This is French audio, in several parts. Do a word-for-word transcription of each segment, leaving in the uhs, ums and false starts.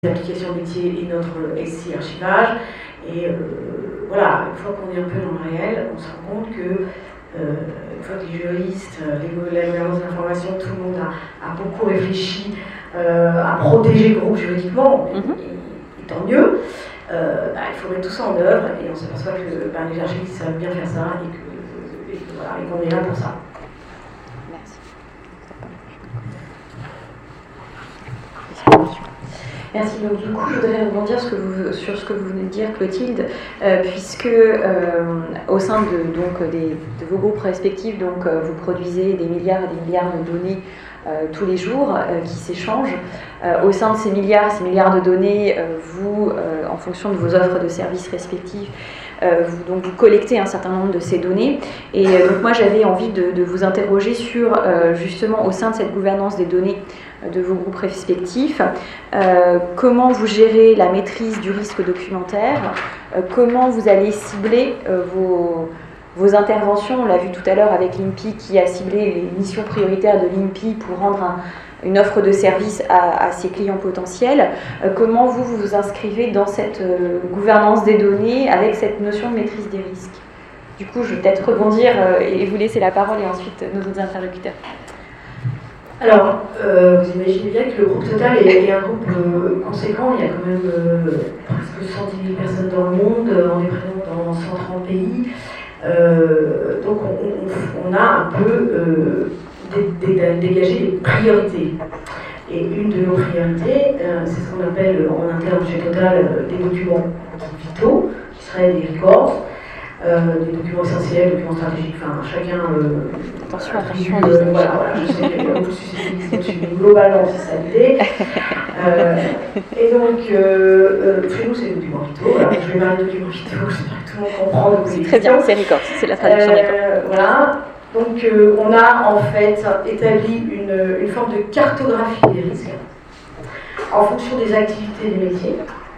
applications métiers et notre S I archivage. Et euh, voilà, une fois qu'on est un peu dans le réel, on se rend compte que euh, une fois que les juristes, les, la gouvernance de l'information, tout le monde a, a beaucoup réfléchi euh, à protéger le groupe juridiquement, et, Mm-hmm. et, et tant mieux, euh, bah, il faut mettre tout ça en œuvre et on s'aperçoit que bah, les archivistes savent bien faire ça et que, et que voilà, et qu'on est là pour ça. Merci. Merci. Donc du coup, je voudrais rebondir ce que vous, sur ce que vous venez de dire, Clotilde, euh, puisque euh, au sein de, donc, des, de vos groupes respectifs, donc, euh, vous produisez des milliards et des milliards de données euh, tous les jours euh, qui s'échangent. Euh, au sein de ces milliards, ces milliards de données, euh, vous, euh, en fonction de vos offres de services respectifs, Euh, vous, donc vous collectez un certain nombre de ces données. Et euh, donc moi j'avais envie de, de vous interroger sur euh, justement au sein de cette gouvernance des données euh, de vos groupes respectifs, euh, comment vous gérez la maîtrise du risque documentaire, euh, comment vous allez cibler euh, vos, vos interventions. On l'a vu tout à l'heure avec l'I N P I qui a ciblé les missions prioritaires de l'I N P I pour rendre un une offre de service à, à ses clients potentiels. Euh, comment vous, vous vous inscrivez dans cette euh, gouvernance des données avec cette notion de maîtrise des risques? Du coup, je vais peut-être rebondir euh, et vous laisser la parole et ensuite nos autres interlocuteurs. Alors, euh, vous imaginez bien que le groupe Total est, est un groupe euh, conséquent. Il y a quand même euh, presque cent dix mille personnes dans le monde, on est présent dans cent trente pays. Euh, donc on, on, on a un peu euh, dégager des priorités. Et une de nos priorités, euh, c'est ce qu'on appelle en interne chez Total euh, des documents vitaux, qui seraient des records, euh, des documents essentiels, des documents stratégiques, enfin chacun. Euh, attention, attribue, attention. Euh, voilà, voilà, je sais qu'il y a beaucoup de susceptibilité dessus, mais globalement, c'est ça l'idée. Euh, et donc, euh, euh, chez nous, c'est des documents vitaux. Alors, je vais parler de documents vitaux, j'espère que tout le monde comprend. C'est très bien, c'est records, c'est la traduction euh, records. Voilà. Donc euh, on a en fait établi une, une forme de cartographie des risques en fonction des activités des métiers.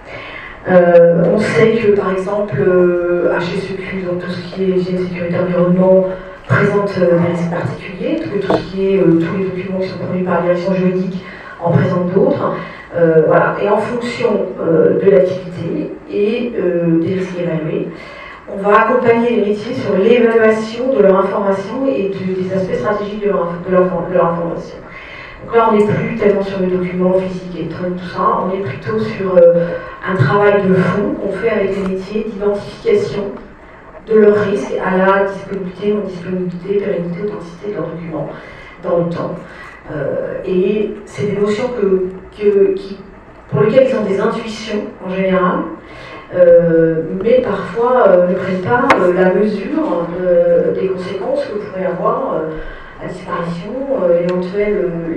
Euh, on sait que par exemple euh, H S E Q, donc tout ce qui est hygiène, sécurité, environnement, présente euh, des risques particuliers, que tout ce qui est euh, tous les documents qui sont produits par la direction juridique en présentent d'autres. Euh, voilà. Et en fonction euh, de l'activité et euh, des risques évalués, on va accompagner les métiers sur l'évaluation de leur information et de, des aspects stratégiques de leur, de, leur, de leur information. Donc là, on n'est plus tellement sur le document physique, électronique, tout ça, on est plutôt sur euh, un travail de fond qu'on fait avec les métiers d'identification de leurs risques à la disponibilité, non-disponibilité, pérennité, authenticité de leurs documents dans le temps. Euh, et c'est des notions que, que, qui, pour lesquelles ils ont des intuitions en général. Euh, mais parfois euh, ne prennent pas euh, la mesure euh, des conséquences que pourrait avoir euh, la disparition, euh, l'éventuelle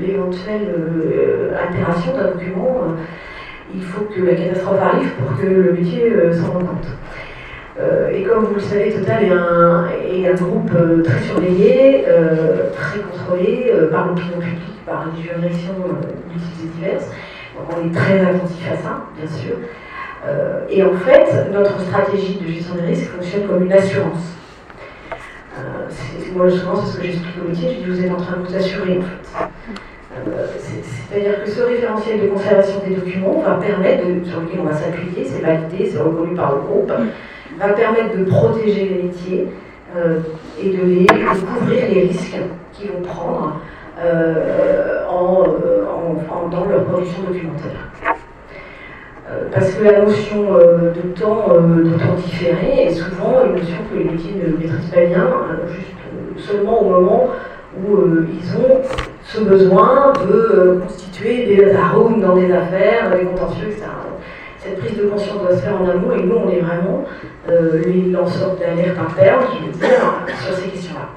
euh, altération d'un document. Euh, il faut que la catastrophe arrive pour que le métier euh, s'en rende compte. Euh, et comme vous le savez, Total est un, est un groupe euh, très surveillé, euh, très contrôlé euh, par l'opinion publique, par les juridictions euh, multiples et diverses. Donc on est très attentif à ça, bien sûr. Euh, et en fait, notre stratégie de gestion des risques fonctionne comme une assurance. Euh, moi, souvent, c'est ce que j'explique au métier, je dis vous êtes en train de vous assurer, en fait. Euh, C'est-à-dire que ce référentiel de conservation des documents va permettre, de, sur lequel on va s'appuyer, c'est validé, c'est reconnu par le groupe, va permettre de protéger les métiers euh, et de, les, de couvrir les risques qu'ils vont prendre euh, en, en, en, dans leur production documentaire. Parce que la notion euh, de temps, euh, de temps différé est souvent une notion que les métiers ne maîtrisent pas bien, euh, juste euh, seulement au moment où euh, ils ont ce besoin de euh, constituer des arômes dans des affaires, des contentieux, et cetera. Cette prise de conscience doit se faire en amont et nous on est vraiment euh, les lanceurs d'alerte internes, je veux dire, sur ces questions-là.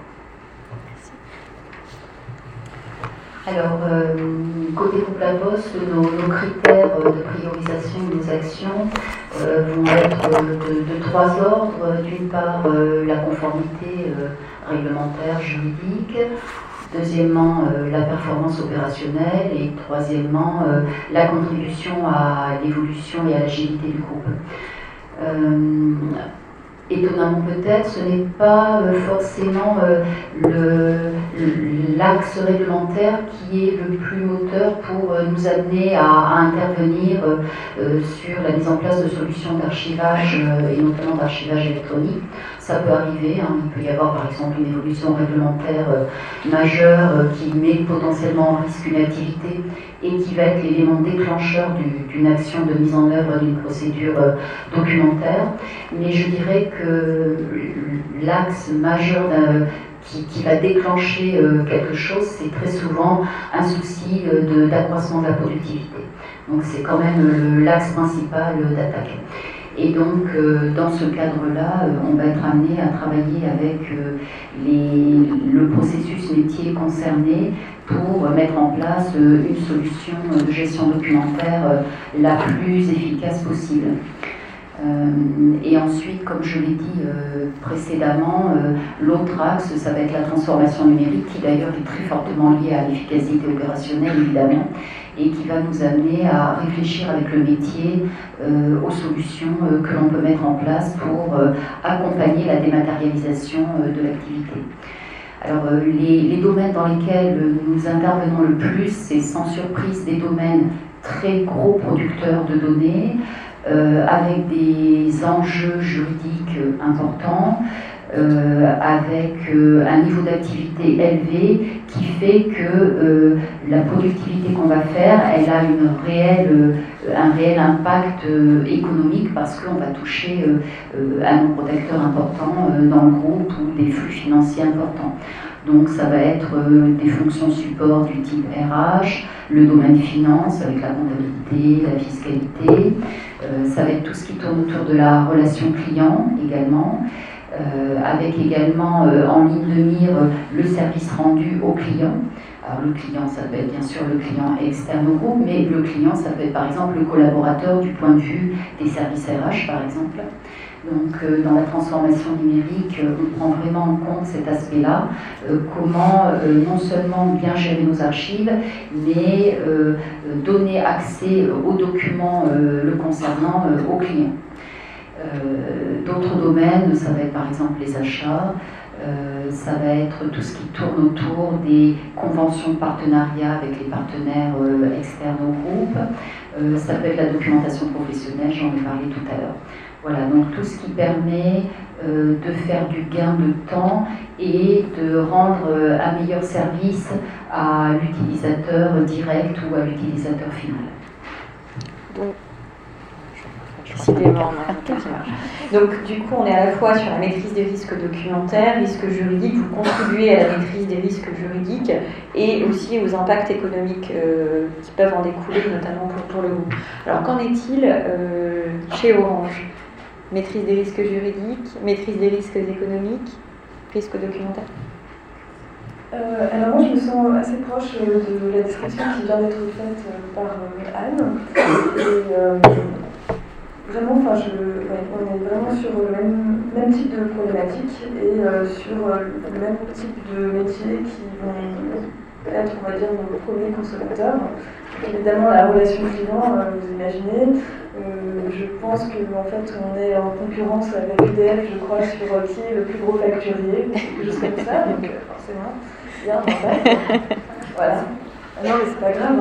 Alors, euh, côté groupe La Poste, nos, nos critères de priorisation de nos actions euh, vont être de, de trois ordres. D'une part, euh, la conformité euh, réglementaire, juridique. Deuxièmement, euh, la performance opérationnelle. Et troisièmement, euh, la contribution à l'évolution et à l'agilité du groupe. Euh, étonnamment peut-être, ce n'est pas euh, forcément euh, l'axe réglementaire qui est le plus moteur pour euh, nous amener à, à intervenir euh, sur la mise en place de solutions d'archivage euh, et notamment d'archivage électronique. Ça peut arriver, hein. Il peut y avoir par exemple une évolution réglementaire euh, majeure euh, qui met potentiellement en risque une activité et qui va être l'élément déclencheur d'une action de mise en œuvre d'une procédure euh, documentaire. Mais je dirais que l'axe majeur qui, qui va déclencher euh, quelque chose, c'est très souvent un souci euh, d'accroissement de, de la productivité. Donc c'est quand même l'axe principal euh, d'attaque. Et donc, euh, dans ce cadre-là, euh, on va être amené à travailler avec euh, les, le processus métier concerné pour euh, mettre en place euh, une solution de gestion documentaire euh, la plus efficace possible. Euh, et ensuite, comme je l'ai dit euh, précédemment, euh, l'autre axe, ça va être la transformation numérique, qui d'ailleurs est très fortement liée à l'efficacité opérationnelle, évidemment, et qui va nous amener à réfléchir avec le métier euh, aux solutions euh, que l'on peut mettre en place pour euh, accompagner la dématérialisation euh, de l'activité. Alors, euh, les, les domaines dans lesquels nous intervenons le plus, c'est sans surprise des domaines très gros producteurs de données, euh, avec des enjeux juridiques euh, importants, Euh, avec euh, un niveau d'activité élevé qui fait que euh, la productivité qu'on va faire, elle a une réelle, euh, un réel impact euh, économique parce qu'on va toucher euh, euh, un nombre d'acteurs importants euh, dans le groupe ou des flux financiers importants. Donc ça va être euh, des fonctions support du type R H, le domaine finance avec la comptabilité, la fiscalité, euh, ça va être tout ce qui tourne autour de la relation client également. Euh, avec également euh, en ligne de mire euh, le service rendu au client. Alors le client, ça peut être bien sûr le client externe au groupe, mais le client, ça peut être par exemple le collaborateur du point de vue des services R H, par exemple. Donc euh, dans la transformation numérique, euh, on prend vraiment en compte cet aspect-là, euh, comment euh, non seulement bien gérer nos archives, mais euh, donner accès aux documents euh, le concernant euh, au client. Euh, D'autres domaines, ça va être par exemple les achats, euh, ça va être tout ce qui tourne autour des conventions de partenariat avec les partenaires euh, externes au groupe, euh, ça peut être la documentation professionnelle, j'en ai parlé tout à l'heure. Voilà, donc tout ce qui permet euh, de faire du gain de temps et de rendre euh, un meilleur service à l'utilisateur direct ou à l'utilisateur final. Donc, Décidément, donc du coup on est à la fois sur la maîtrise des risques documentaires, risques juridiques, vous contribuez à la maîtrise des risques juridiques et aussi aux impacts économiques euh, qui peuvent en découler, notamment pour, pour le groupe. Alors qu'en est-il euh, chez Orange? Maîtrise des risques juridiques, maîtrise des risques économiques, risques documentaires? Euh, alors moi je me sens assez proche de la description qui vient d'être faite par euh, Anne. Et, euh, Vraiment, enfin, je, ouais, on est vraiment sur le même, même type de problématique et euh, sur euh, le même type de métiers qui vont être, on va dire, nos premiers consommateurs. Évidemment, la relation client, euh, vous imaginez, euh, je pense qu'en fait, on est en concurrence avec E D F, je crois, sur euh, qui est le plus gros facturier, quelque chose comme ça, donc euh, forcément, il y a un impact. Voilà. Non, mais c'est pas grave,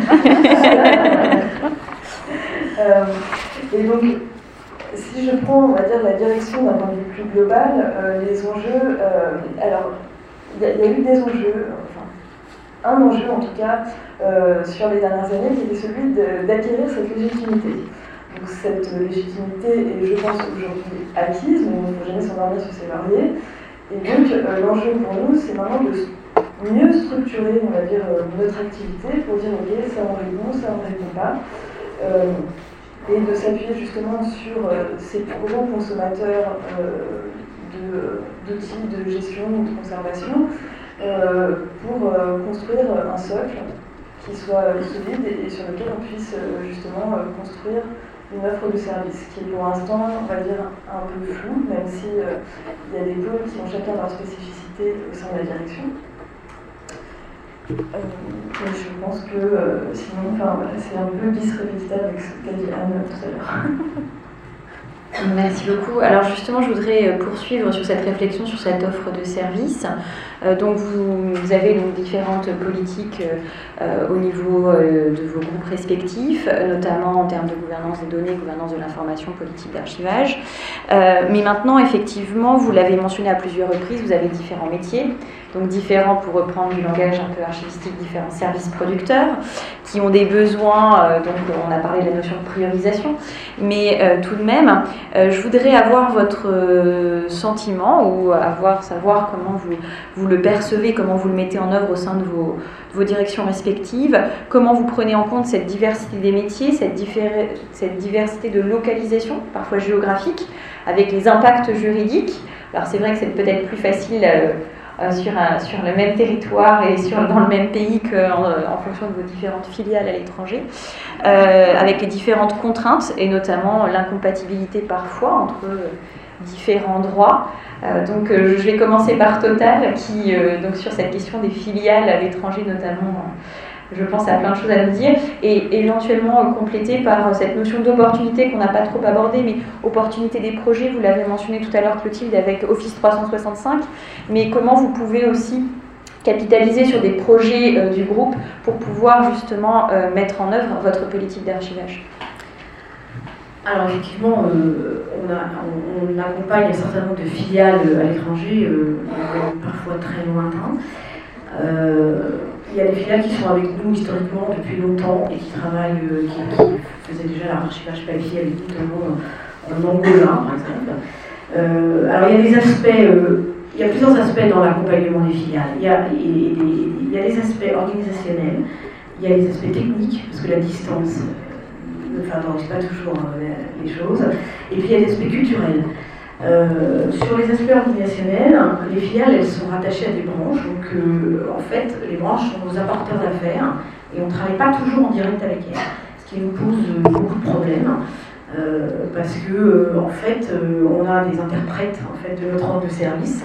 hein. euh, Et donc, si je prends, on va dire, la direction d'un point de vue plus global, euh, les enjeux, euh, alors, il y, y a eu des enjeux, enfin, un enjeu en tout cas, euh, sur les dernières années, qui était celui d'acquérir cette légitimité. Donc, cette légitimité est, je pense, aujourd'hui acquise, mais il ne faut jamais s'endormir sur ses lauriers. Et donc, euh, l'enjeu pour nous, c'est vraiment de mieux structurer, on va dire, euh, notre activité pour dire, ok, ça on répond, ça on ne répond pas. Euh, et de s'appuyer justement sur euh, ces plus gros consommateurs euh, d'outils de, de gestion ou de conservation euh, pour euh, construire un socle qui soit solide et, et sur lequel on puisse euh, justement euh, construire une offre de service qui est pour l'instant, on va dire, un peu floue, même si euh, il y a des pôles qui ont chacun leur spécificité au sein de la direction. Euh, je pense que euh, sinon, enfin, voilà, c'est un peu bis répétita avec ce qu'a dit Anne tout à l'heure. Merci beaucoup. Alors justement, je voudrais poursuivre sur cette réflexion, sur cette offre de services. Euh, donc vous, vous avez donc différentes politiques euh, au niveau euh, de vos groupes respectifs, notamment en termes de gouvernance des données, gouvernance de l'information, politique d'archivage. Euh, mais maintenant, effectivement, vous l'avez mentionné à plusieurs reprises, vous avez différents métiers, donc différents, pour reprendre du langage un peu archivistique, différents services producteurs qui ont des besoins, euh, donc on a parlé de la notion de priorisation, mais euh, tout de même, euh, je voudrais avoir votre euh, sentiment ou avoir, savoir comment vous, vous le percevez, comment vous le mettez en œuvre au sein de vos, de vos directions respectives, comment vous prenez en compte cette diversité des métiers, cette, diffé- cette diversité de localisation, parfois géographique, avec les impacts juridiques. Alors c'est vrai que c'est peut-être plus facile euh, euh, sur, un, sur le même territoire et sur, dans le même pays qu'en en fonction de vos différentes filiales à l'étranger, euh, avec les différentes contraintes et notamment l'incompatibilité parfois entre différents droits. Euh, donc euh, je vais commencer par Total, qui, euh, donc sur cette question des filiales à l'étranger notamment, je pense à plein de choses à nous dire, et éventuellement euh, compléter par euh, cette notion d'opportunité qu'on n'a pas trop abordée, mais opportunité des projets, vous l'avez mentionné tout à l'heure Clotilde avec Office trois cent soixante-cinq, mais comment vous pouvez aussi capitaliser sur des projets euh, du groupe pour pouvoir justement euh, mettre en œuvre votre politique d'archivage. Alors effectivement, euh, on, a, on, on accompagne un certain nombre de filiales à l'étranger, euh, parfois très lointains. Euh, il y a des filiales qui sont avec nous historiquement depuis longtemps et qui travaillent, euh, qui, qui faisaient déjà l'archivage papier avec nous, notamment en Angola par exemple. Euh, alors il y a des aspects, euh, il y a plusieurs aspects dans l'accompagnement des filiales. Il y a, et, et, il y a des aspects organisationnels, il y a des aspects techniques, parce que la distance ne favorise pas toujours euh, les choses, et puis il y a des aspects culturels. Euh, sur les aspects organisationnels, les filiales elles sont rattachées à des branches, donc euh, en fait les branches sont nos apporteurs d'affaires et on ne travaille pas toujours en direct avec elles, ce qui nous pose euh, beaucoup de problèmes euh, parce que euh, en fait euh, on a des interprètes en fait de notre offre de service.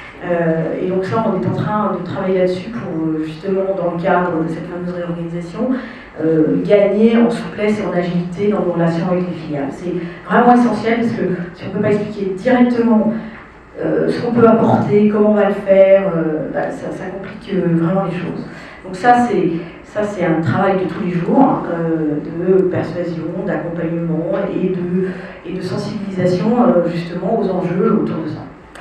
Euh, et donc là, on est en train de travailler là-dessus pour justement, dans le cadre de cette fameuse réorganisation, euh, gagner en souplesse et en agilité dans nos relations avec les filiales. C'est vraiment essentiel parce que si on ne peut pas expliquer directement euh, ce qu'on peut apporter, comment on va le faire, euh, bah, ça, ça complique euh, vraiment les choses. Donc ça, c'est ça, c'est un travail de tous les jours, euh, de persuasion, d'accompagnement et de, et de sensibilisation euh, justement aux enjeux autour de ça.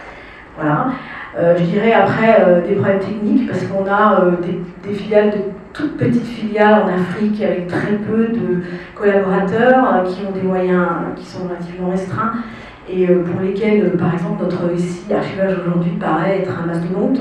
Voilà. Euh, je dirais après euh, des problèmes techniques parce qu'on a euh, des, des filiales, de toutes petites filiales en Afrique avec très peu de collaborateurs euh, qui ont des moyens qui sont relativement restreints et euh, pour lesquels, euh, par exemple, notre S I archivage aujourd'hui paraît être un mastodonte.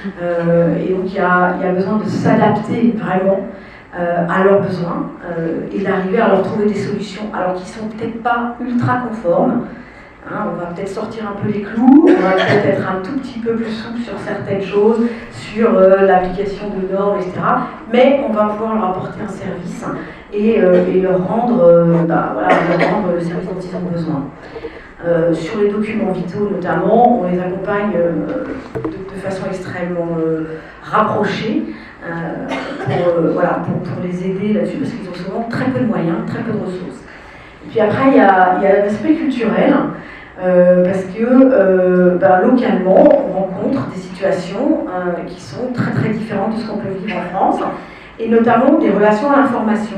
Euh, et donc il y a, y a besoin de s'adapter vraiment euh, à leurs besoins euh, et d'arriver à leur trouver des solutions alors qu'ils ne sont peut-être pas ultra conformes. Hein, on va peut-être sortir un peu les clous, on va peut-être être un tout petit peu plus souple sur certaines choses, sur euh, l'application de normes, et cetera. Mais on va pouvoir leur apporter un service et, euh, et leur, rendre, euh, bah, voilà, leur rendre le service dont ils ont besoin. Euh, sur les documents vitaux notamment, on les accompagne euh, de, de façon extrêmement euh, rapprochée euh, pour, euh, voilà, pour, pour les aider là-dessus parce qu'ils ont souvent très peu de moyens, très peu de ressources. Et puis après, il y a, il y a l'aspect culturel. Euh, parce que euh, ben, localement, on rencontre des situations euh, qui sont très très différentes de ce qu'on peut vivre en France, et notamment des relations à l'information,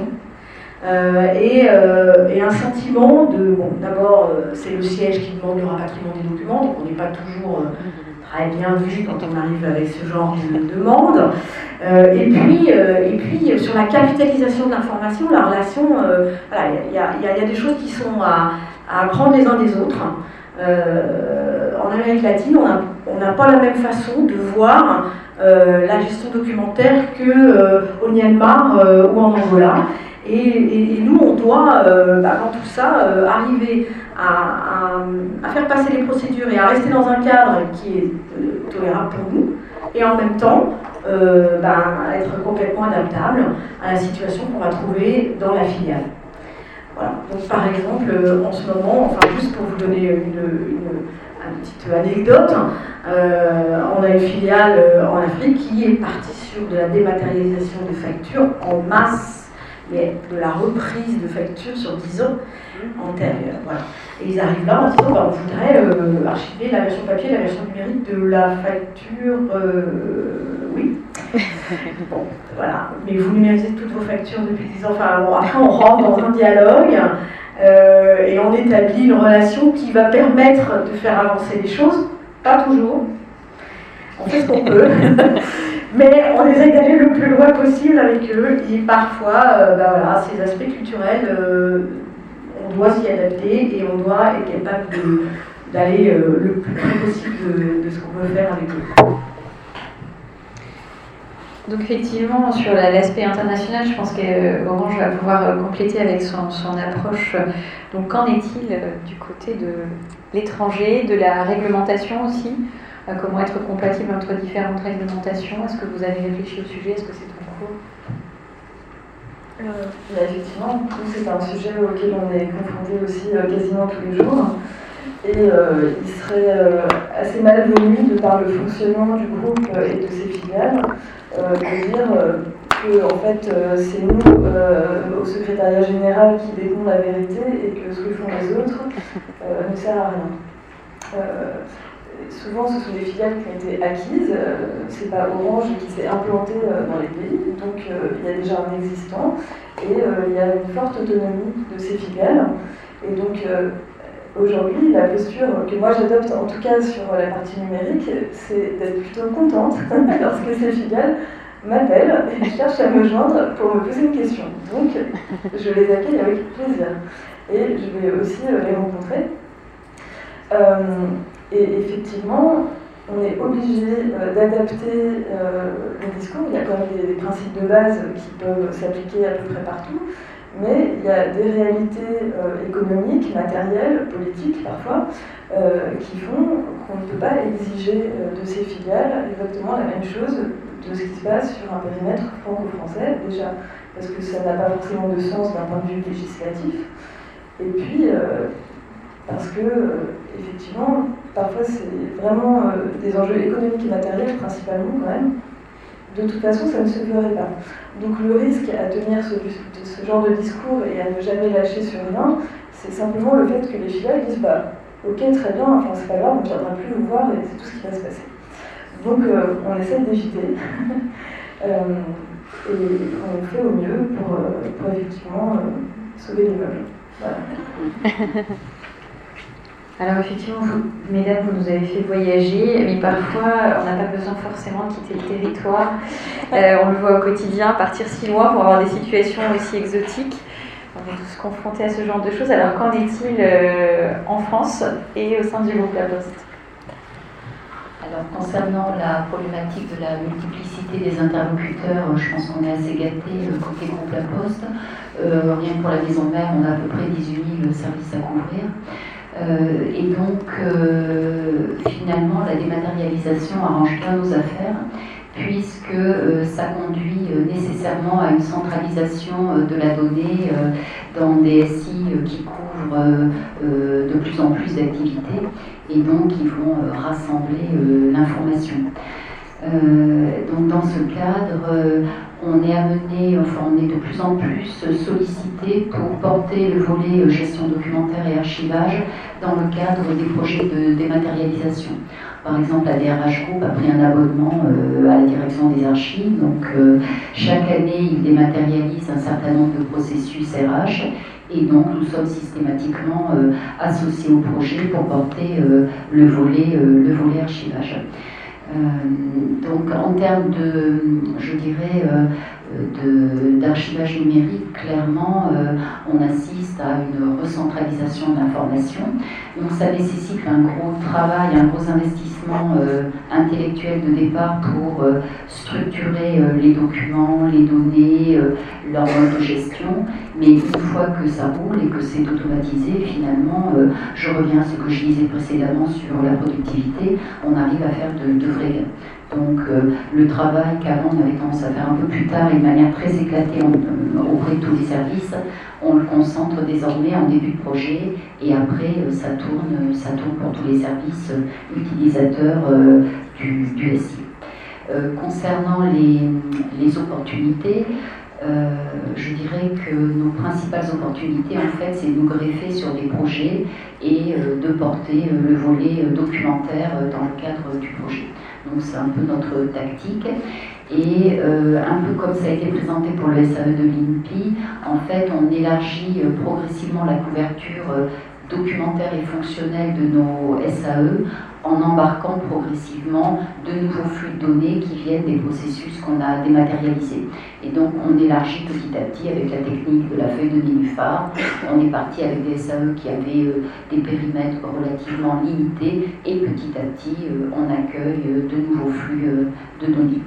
euh, et, euh, et un sentiment de, bon, d'abord, euh, c'est le siège qui demande le rapatriement des documents, donc on n'est pas toujours euh, très bien vu quand on arrive avec ce genre de demande. Euh, et, puis, euh, et puis, sur la capitalisation de l'information, la relation, euh, voilà, il y, y, y a des choses qui sont à, à apprendre les uns des autres. Euh, en Amérique latine, on n'a pas la même façon de voir euh, la gestion documentaire qu'au euh, Myanmar euh, ou en Angola. Et, et, et nous, on doit, euh, bah, dans tout ça, euh, arriver à, à, à faire passer les procédures et à rester dans un cadre qui est euh, tolérable pour nous, et en même temps, euh, bah, être complètement adaptable à la situation qu'on va trouver dans la filiale. Voilà. Donc, par exemple, en ce moment, enfin juste pour vous donner une, une, une petite anecdote, euh, on a une filiale en Afrique qui est partie sur de la dématérialisation de factures en masse mais de la reprise de factures sur dix ans antérieures. Voilà. Et ils arrivent là en disant bah, on voudrait euh, archiver la version papier et la version numérique de la facture. Euh, oui. Bon, voilà. Mais vous numérisez toutes vos factures depuis dix ans. Enfin, bon, après, on rentre dans un dialogue euh, et on établit une relation qui va permettre de faire avancer les choses. Pas toujours. On fait ce qu'on peut. Mais on essaie d'aller le plus loin possible avec eux. Et parfois, euh, bah voilà, ces aspects culturels, euh, on doit s'y adapter et on doit être capable de, d'aller euh, le plus près possible de, de ce qu'on veut faire avec eux. Donc effectivement, sur l'aspect international, je pense qu'Orange va pouvoir compléter avec son, son approche. Donc qu'en est-il du côté de l'étranger, de la réglementation aussi ? Comment être compatible entre différentes réglementations? Est-ce que vous avez réfléchi au sujet? Est-ce que c'est en cours? euh, bah, Effectivement, c'est un sujet auquel on est confronté aussi euh, quasiment tous les jours. Et euh, il serait euh, assez malvenu, de par le fonctionnement du groupe euh, et de ses filiales, euh, de dire euh, que en fait, euh, c'est nous, euh, au secrétariat général, qui détenons la vérité et que ce que font les autres euh, ne sert à rien. Euh, Souvent, ce sont des filiales qui ont été acquises. Euh, c'est pas Orange qui s'est implanté euh, dans les pays, donc euh, il y a déjà un existant et euh, il y a une forte autonomie de ces filiales. Et donc euh, aujourd'hui, la posture que moi j'adopte, en tout cas sur la partie numérique, c'est d'être plutôt contente lorsque ces filiales m'appellent et cherchent à me joindre pour me poser une question. Donc je les accueille avec plaisir et je vais aussi euh, les rencontrer. Euh, Et effectivement, on est obligé euh, d'adapter euh, le discours. Il y a quand même des, des principes de base qui peuvent s'appliquer à peu près partout, mais il y a des réalités euh, économiques, matérielles, politiques parfois, euh, qui font qu'on ne peut pas exiger euh, de ces filiales exactement la même chose de ce qui se passe sur un périmètre franco-français, déjà parce que ça n'a pas forcément de sens d'un point de vue législatif, et puis euh, parce que, euh, effectivement, parfois c'est vraiment euh, des enjeux économiques et matériels principalement quand même. De toute façon, ça ne se ferait pas. Donc le risque à tenir ce, de ce genre de discours et à ne jamais lâcher sur rien, c'est simplement le fait que les filiales disent bah, ok, très bien, enfin c'est pas grave, on ne viendra plus vous voir et c'est tout ce qui va se passer. Donc euh, on essaie d'éviter euh, et on fait au mieux pour, euh, pour effectivement euh, sauver les meubles. Voilà. Alors effectivement, vous, mesdames, vous nous avez fait voyager, mais parfois on n'a pas besoin forcément de quitter le territoire. Euh, on le voit au quotidien, partir si loin pour avoir des situations aussi exotiques. On est tous confrontés à ce genre de choses. Alors qu'en est-il euh, en France et au sein du groupe La Poste? Alors concernant la problématique de la multiplicité des interlocuteurs, je pense qu'on est assez gâtés côté groupe La Poste. Euh, rien que pour la maison mère, on a à peu près dix-huit mille services à couvrir. Euh, et donc, euh, finalement, la dématérialisation arrange bien nos affaires, puisque euh, ça conduit euh, nécessairement à une centralisation euh, de la donnée euh, dans des S I euh, qui couvrent euh, euh, de plus en plus d'activités, et donc qui vont euh, rassembler euh, l'information. Euh, donc dans ce cadre, euh, on est amené, enfin on est de plus en plus sollicité pour porter le volet gestion documentaire et archivage dans le cadre des projets de dématérialisation. Par exemple, la D R H Group a pris un abonnement euh, à la direction des archives, donc euh, chaque année il dématérialise un certain nombre de processus R H, et donc nous sommes systématiquement euh, associés au projet pour porter euh, le volet, euh, le volet archivage. Euh, donc en termes de, je dirais, euh, d'archivage numérique, clairement, euh, on assiste à une recentralisation de l'information. Donc ça nécessite un gros travail, un gros investissement euh, intellectuel de départ pour euh, structurer euh, les documents, les données, euh, leur mode de gestion. Mais une fois que ça roule et que c'est automatisé, finalement, euh, je reviens à ce que je disais précédemment sur la productivité, on arrive à faire de, de vrais gains. Donc euh, le travail qu'avant on avait tendance à faire un peu plus tard et de manière très éclatée en, euh, auprès de tous les services, on le concentre désormais en début de projet et après euh, ça, tourne, ça tourne pour tous les services euh, utilisateurs euh, du, du S I. Euh, concernant les, les opportunités, Euh, je dirais que nos principales opportunités, en fait, c'est de nous greffer sur des projets et euh, de porter euh, le volet euh, documentaire euh, dans le cadre du projet. Donc c'est un peu notre tactique. Et euh, un peu comme ça a été présenté pour le S A E de l'I N P I, en fait, on élargit euh, progressivement la couverture euh, documentaire et fonctionnelle de nos S A E en embarquant progressivement de nouveaux flux de données qui viennent des processus qu'on a dématérialisés. Et donc on élargit petit à petit avec la technique de la feuille de nénuphar. On est parti avec des S A E qui avaient euh, des périmètres relativement limités et petit à petit euh, on accueille euh, de nouveaux flux euh, de données.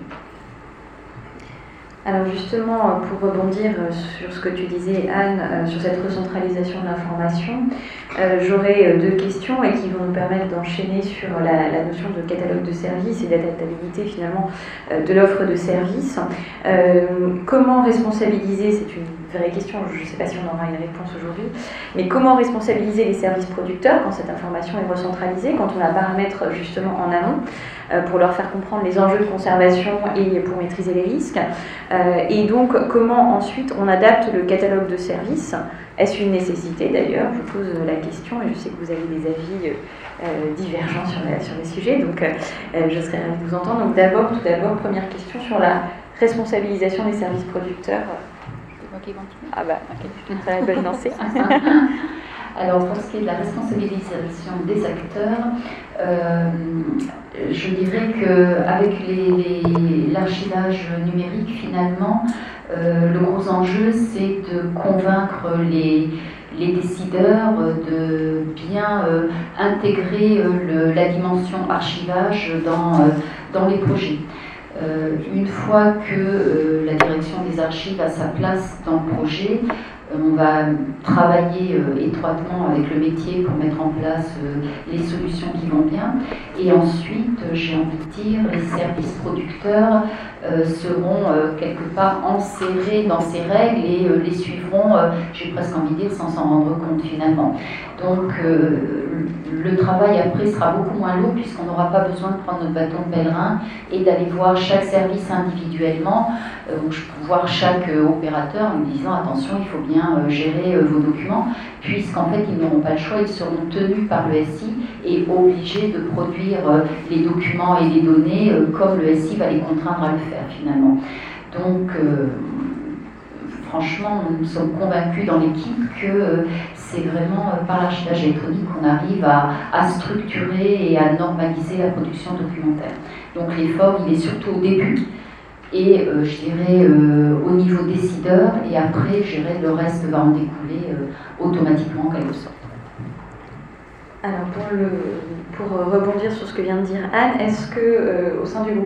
Alors justement, pour rebondir sur ce que tu disais, Anne, sur cette recentralisation de l'information, euh, j'aurais deux questions et qui vont nous permettre d'enchaîner sur la, la notion de catalogue de services et d'adaptabilité finalement de l'offre de services. Euh, comment responsabiliser, c'est une vraie question, je ne sais pas si on aura une réponse aujourd'hui, mais comment responsabiliser les services producteurs quand cette information est recentralisée, quand on la paramètre justement en amont, pour leur faire comprendre les enjeux de conservation et pour maîtriser les risques. Euh, et donc, comment ensuite on adapte le catalogue de services? Est-ce une nécessité d'ailleurs? Je pose la question et je sais que vous avez des avis euh, divergents sur, la, sur les sujets, donc euh, je serais ravie de vous entendre. Donc d'abord, tout d'abord, première question sur la responsabilisation des services producteurs. C'est moi qui continue. Ah bah, ok, ça va être bonne lancée. Alors, pour ce qui est de la responsabilisation des acteurs, euh, je dirais qu'avec l'archivage numérique, finalement, euh, le gros enjeu, c'est de convaincre les, les décideurs de bien euh, intégrer euh, le, la dimension archivage dans, euh, dans les projets. Euh, une fois que euh, la direction des archives a sa place dans le projet, on va travailler euh, étroitement avec le métier pour mettre en place euh, les solutions qui vont bien. Et ensuite, euh, j'ai envie de dire, les services producteurs euh, seront euh, quelque part enserrés dans ces règles et euh, les suivront, euh, j'ai presque envie de dire, sans s'en rendre compte finalement. Donc, euh, le travail après sera beaucoup moins lourd puisqu'on n'aura pas besoin de prendre notre bâton de pèlerin et d'aller voir chaque service individuellement, euh, voir chaque euh, opérateur en lui disant attention, il faut bien euh, gérer euh, vos documents, puisqu'en fait ils n'auront pas le choix, ils seront tenus par le S I et obligés de produire euh, les documents et les données euh, comme le S I va les contraindre à le faire finalement. Donc euh, franchement, nous sommes convaincus dans l'équipe que euh, c'est vraiment euh, par l'archivage électronique qu'on arrive à, à structurer et à normaliser la production documentaire. Donc l'effort, il est surtout au début, et euh, je dirais euh, au niveau décideur, et après, je dirais le reste va en découler euh, automatiquement en quelque sorte. Alors pour, le, pour rebondir sur ce que vient de dire Anne, est-ce que euh, au sein du groupe